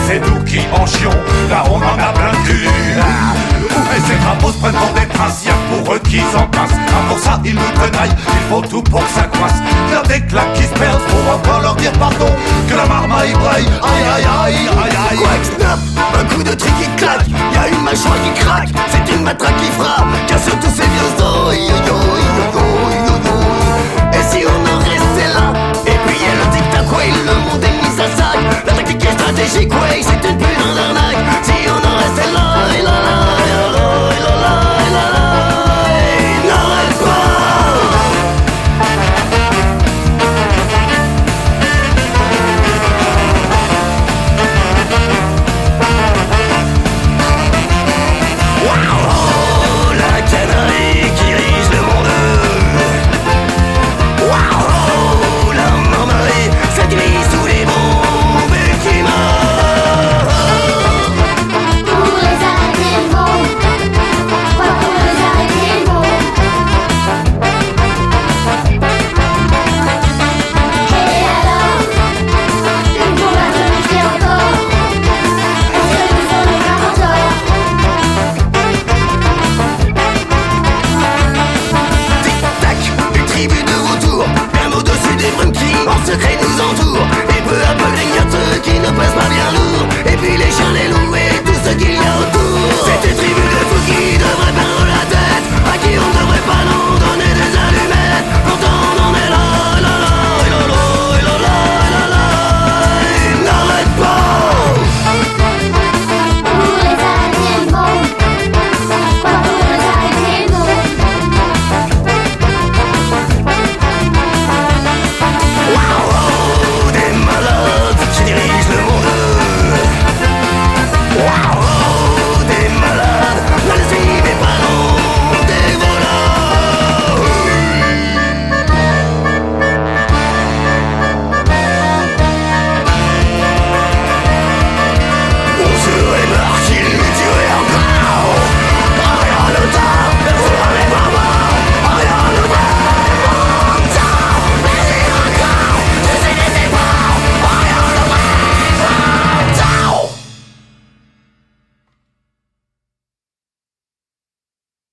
c'est nous qui en chions, là on en a plein le cul. Et ces crapauds se prennent pour des princes, y'a pour eux qu'ils en passent. Pour ça ils nous tenaillent, il faut tout pour que ça croisse. Faire des claques qui se perdent, faut encore leur dire pardon. Que la marmaille braille, aïe aïe aïe aïe aïe.